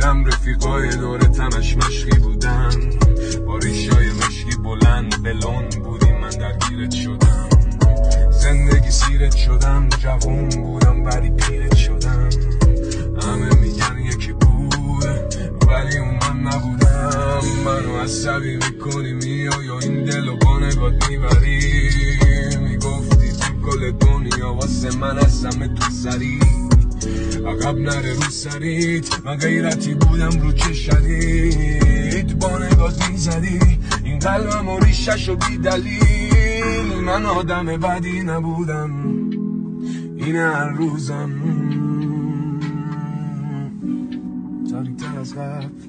دیدم رفیقای دوره تمش مشقی بودن، با ریشای مشکی بلند بلون بودیم، من درگیرت شدم. زندگی سیرت شدم، جوون بودم ولی پیرت شدم. همه میگن یکی بوده ولی اون من نبودم. منو عصبی میکنی میای یا این دلو با نگات میبری، میگفتی تو کل دنیا واسه من هستم تو سری، عقب نره رو سریت، من غیرتی بودم رو چشریت، با نگات میزدی این قلبم و ریشش و بی دلیل. من آدم بدی نبودم، این هر روزم تاریک‌تر از قبل.